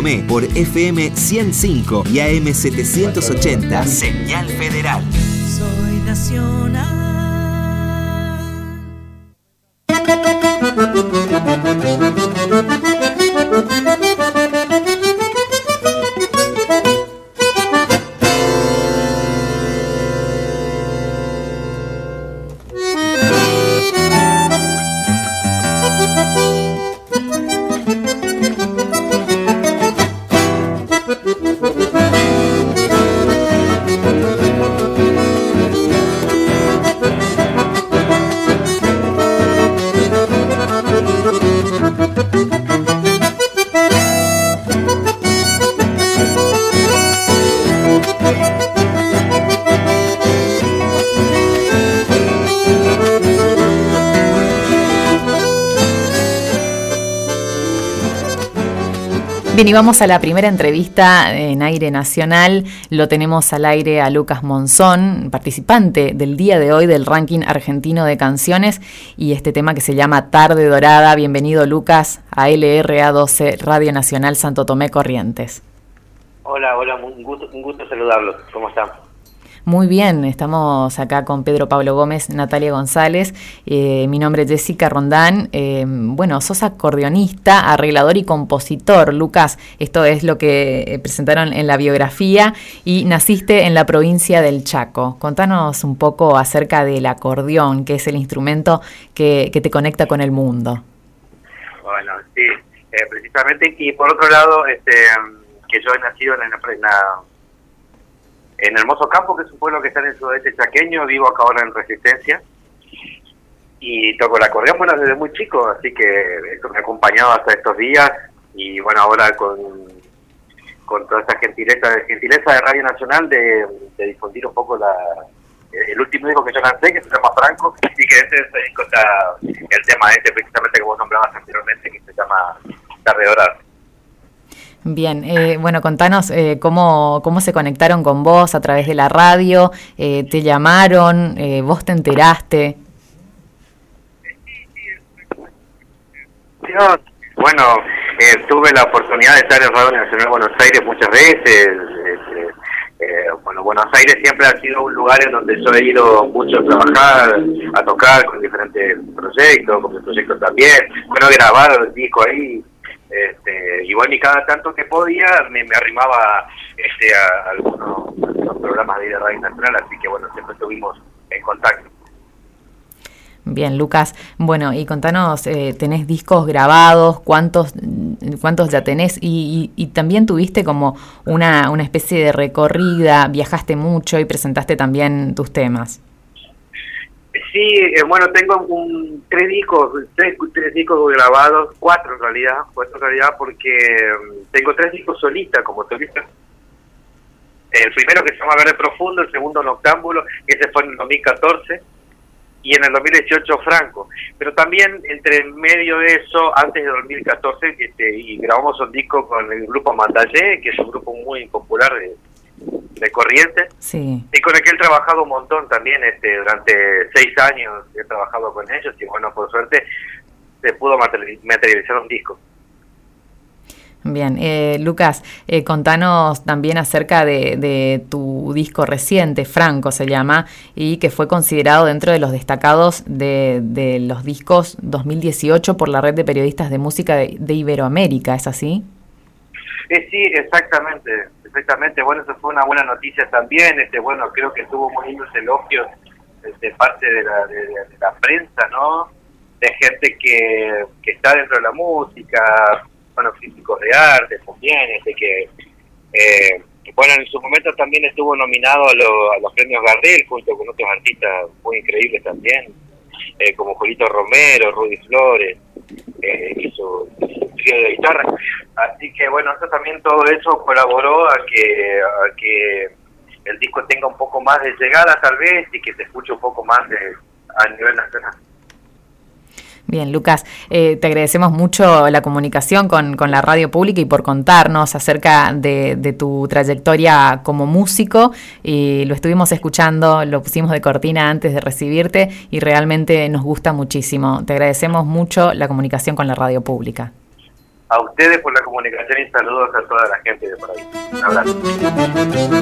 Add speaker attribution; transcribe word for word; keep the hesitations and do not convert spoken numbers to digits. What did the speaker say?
Speaker 1: Tomé por F M ciento cinco y A M setecientos ochenta. Señal Federal.
Speaker 2: Soy nacional.
Speaker 3: Bien, y vamos a la primera entrevista en Aire Nacional. Lo tenemos al aire a Lucas Monzón, participante del día de hoy del ranking argentino de canciones y este tema que se llama Tarde Dorada. Bienvenido, Lucas, a L R A doce, Radio Nacional Santo Tomé Corrientes.
Speaker 4: Hola, hola, un gusto, un gusto saludarlos. ¿Cómo están?
Speaker 3: Muy bien, estamos acá con Pedro Pablo Gómez, Natalia González, eh, mi nombre es Jessica Rondán. Eh, bueno, sos acordeonista, arreglador y compositor, Lucas, esto es lo que presentaron en la biografía, y naciste en la provincia del Chaco. Contanos un poco acerca del acordeón, que es el instrumento que, que te conecta con el mundo.
Speaker 4: Bueno, sí, eh, precisamente, y por otro lado, este, que yo he nacido en la... En la En Hermoso Campo, que es un pueblo que está en el sudeste chaqueño, vivo acá ahora en Resistencia y toco el acordeón, bueno, desde muy chico, así que esto me ha acompañado hasta estos días y bueno, ahora con, con toda esta gentileza, gentileza de Radio Nacional de, de difundir un poco la el último disco que yo lancé, que se llama Franco, y que ese es el tema este precisamente que vos nombrabas anteriormente, que se llama Tarde Dorada.
Speaker 3: Bien, eh, bueno, contanos eh, cómo, cómo se conectaron con vos a través de la radio, eh, te llamaron, eh, vos te enteraste.
Speaker 4: Bueno, eh, tuve la oportunidad de estar en Radio Nacional de Buenos Aires muchas veces. Eh, eh, bueno, Buenos Aires siempre ha sido un lugar en donde yo he ido mucho a trabajar, a tocar con diferentes proyectos, con mis proyectos también. Bueno, he grabado el disco ahí. Este, y bueno, y cada tanto que podía me, me arrimaba este, a, a algunos, algunos programas de Radio Nacional, así que bueno, siempre estuvimos en contacto.
Speaker 3: Bien, Lucas, bueno, y contanos, eh, ¿tenés discos grabados? ¿Cuántos cuántos ya tenés? Y, y, y también tuviste como una, una especie de recorrida, viajaste mucho y presentaste también tus temas.
Speaker 4: Sí, eh, bueno, tengo un, tres discos, tres, tres discos grabados, cuatro en realidad, cuatro en realidad, porque um, tengo tres discos solistas como solista. El primero que se llama Verde Profundo, el segundo Noctámbulo, ese fue en el dos mil catorce, y en el dos mil dieciocho Franco. Pero también entre medio de eso, antes de dos mil catorce, este, y grabamos un disco con el grupo Mandallé, que es un grupo muy popular de de Corrientes,
Speaker 3: sí,
Speaker 4: y con el que he trabajado un montón también, este durante seis años he trabajado con ellos y bueno, por suerte se pudo materializar un disco.
Speaker 3: Bien, eh, Lucas, eh, contanos también acerca de, de tu disco reciente, Franco se llama, y que fue considerado dentro de los destacados de, de los discos dos mil dieciocho por la Red de Periodistas de Música de, de Iberoamérica, ¿es así?
Speaker 4: Eh, sí, exactamente, exactamente. Bueno, eso fue una buena noticia también. Este, bueno, creo que tuvo muy lindos elogios de parte de la, de, de la prensa, ¿no? De gente que, que está dentro de la música, bueno, críticos de arte también, este que, eh, bueno, en su momento también estuvo nominado a, lo, a los premios Gardel junto con otros artistas muy increíbles también, eh, como Julito Romero, Rudy Flores, eh, y su, su trío de guitarra. Así que bueno, eso también, todo eso colaboró a que a que el disco tenga un poco más de llegada tal vez y que se escuche un poco más de, a nivel nacional.
Speaker 3: Bien, Lucas, eh, te agradecemos mucho la comunicación con, con la radio pública y por contarnos acerca de, de tu trayectoria como músico. Y lo estuvimos escuchando, lo pusimos de cortina antes de recibirte y realmente nos gusta muchísimo. Te agradecemos mucho la comunicación con la radio pública.
Speaker 4: a ustedes por la comunicación y saludos a toda la gente de por ahí. Un abrazo.